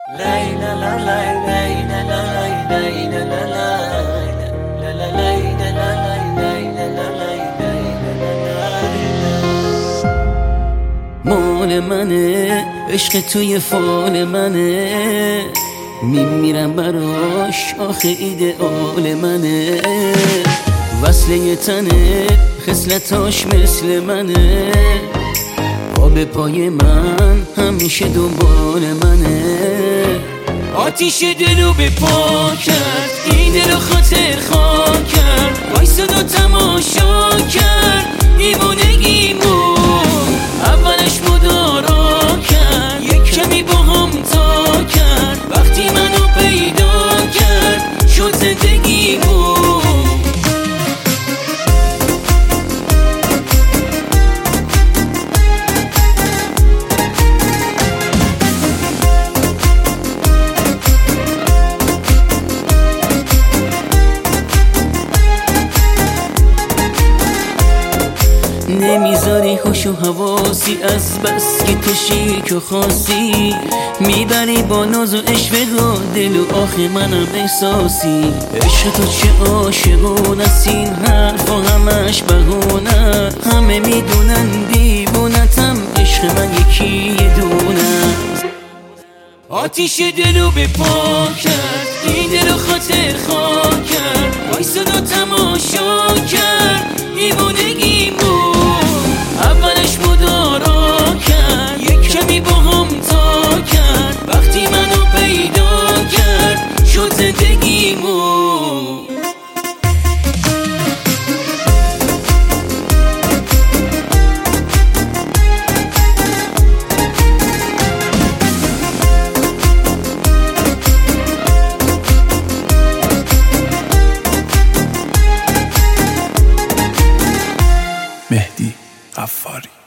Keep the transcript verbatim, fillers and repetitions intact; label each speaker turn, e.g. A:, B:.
A: مال منه عشق توی فال منه، میمیرم براش آخه ایدئال منه. وصله یه تنه خصلتاش مثل منه، آب پای من همیشه دنبال منه. آتیش دلو به پا کرد، این دلو خاطر خاک کرد، وایساد و تماشا کرد دیوونگیمو. اولش مدارا کرد، یک کمی با هم تا کرد، وقتی منو پیدا کرد شد زندگیمو. نمیذاری خوش و حواسی از بس که تو شیک و خاصی، میبری با ناز و عشق و دل و آخه منم احساسی. عشق تو چه عاشقون است، این حرف و همش بهونه، همه میدونن دیوونتم، عشق من یکی یه دونه. آتیش دلو به پا کرد، این دلو خاطر خاک کرد، وایساد و تماشا کرد دیوونگیمو. اولش مدارا کرد، یک کمی با هم تا کرد، وقتی منو پیدا کرد شد زندگیمو.
B: مهدی غفاری.